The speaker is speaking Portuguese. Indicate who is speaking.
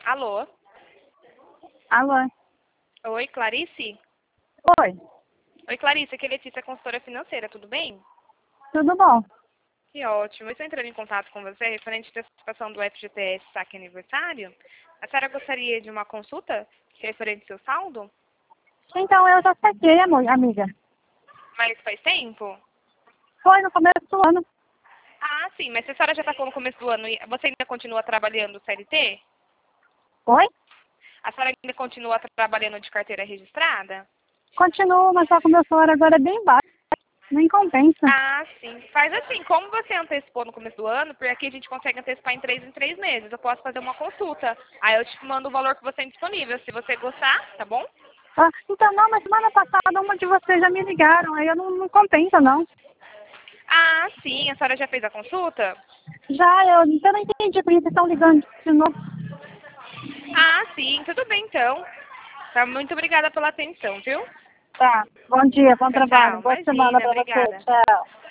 Speaker 1: Alô?
Speaker 2: Alô?
Speaker 1: Oi, Clarice?
Speaker 2: Oi,
Speaker 1: Oi, Clarice, aqui é Letícia, consultora financeira, tudo bem?
Speaker 2: tudo bom?
Speaker 1: Que ótimo. Eu estou entrando em contato com você referente à participação do FGTS Saque Aniversário. A senhora gostaria de uma consulta referente ao seu saldo?
Speaker 2: Então, eu já saquei, amiga.
Speaker 1: Mas faz tempo?
Speaker 2: Foi no começo do ano.
Speaker 1: Ah, sim, mas se a senhora já está no começo do ano, você ainda continua trabalhando CLT?
Speaker 2: Oi?
Speaker 1: A senhora ainda continua trabalhando de carteira registrada?
Speaker 2: Continuo, mas só que o meu salário agora é bem baixo. Nem compensa.
Speaker 1: Ah, sim. Faz assim, como você antecipou no começo do ano, porque aqui a gente consegue antecipar em 3 meses. Eu posso fazer uma consulta. Aí eu te mando o valor que você tem disponível. Se você gostar, tá bom?
Speaker 2: Ah, então, não, mas semana passada uma de vocês já me ligaram. Aí eu não compensa, não.
Speaker 1: Ah, sim. A senhora já fez a consulta?
Speaker 2: Eu não entendi por que vocês estão ligando de novo.
Speaker 1: Ah, sim. Tudo bem, então. Tá, muito obrigada pela atenção, viu?
Speaker 2: Tá, bom dia, bom
Speaker 1: Tchau,
Speaker 2: trabalho.
Speaker 1: tchau.
Speaker 2: Boa semana
Speaker 1: Imagina,
Speaker 2: pra você.
Speaker 1: obrigada.
Speaker 2: Tchau.